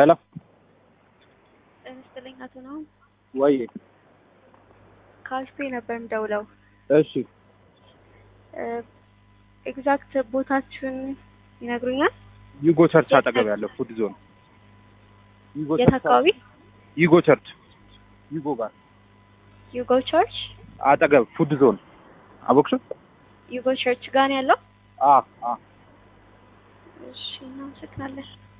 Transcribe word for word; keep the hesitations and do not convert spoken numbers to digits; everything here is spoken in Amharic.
ሄሎ እንስተለኝ አቶ ነው ወይ ካልስፔ ነበር እንደውለው እሺ ኤግዛክት ቦታችን ይነግሩኛል ዩጎ ቸርች አጠገብ ያለው ፉድ ዞን ዩጎ ቸርች አካባቢ ዩጎ ቸርች ዩጎ ጋር ዩጎ ቸርች አጠገብ ፉድ ዞን አቦክሽ ዩጎ ቸርች ጋር ያለው አ አ እሺ ነው ስክናለሽ